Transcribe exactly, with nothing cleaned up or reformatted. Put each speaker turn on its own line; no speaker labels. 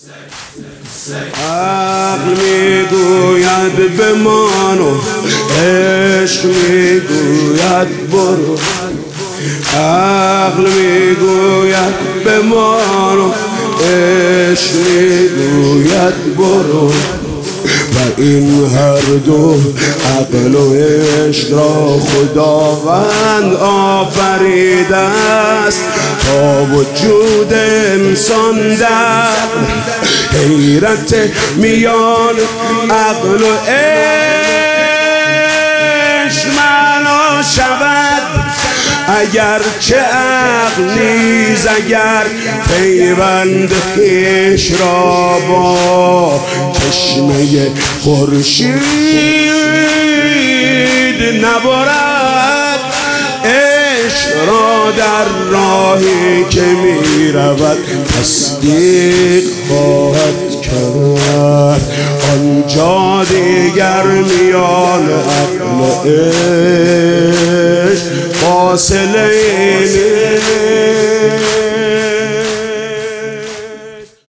عقل میگوید بمان و عشق میگوید برو، عقل میگوید بمان و عشق میگوید برو، و این هر دو عقل و عشق را خداوند آفریده است تا وجود انسان در حیرت میان عقل و عشق معنا شود. اگر چه عقل نیز اگر پیوند خویش را با چشمه خورشید نبرد، عشق را در راهی که می رود تصدیق خواهد کرد. آنجا دیگر میان عقل و عشق فاصله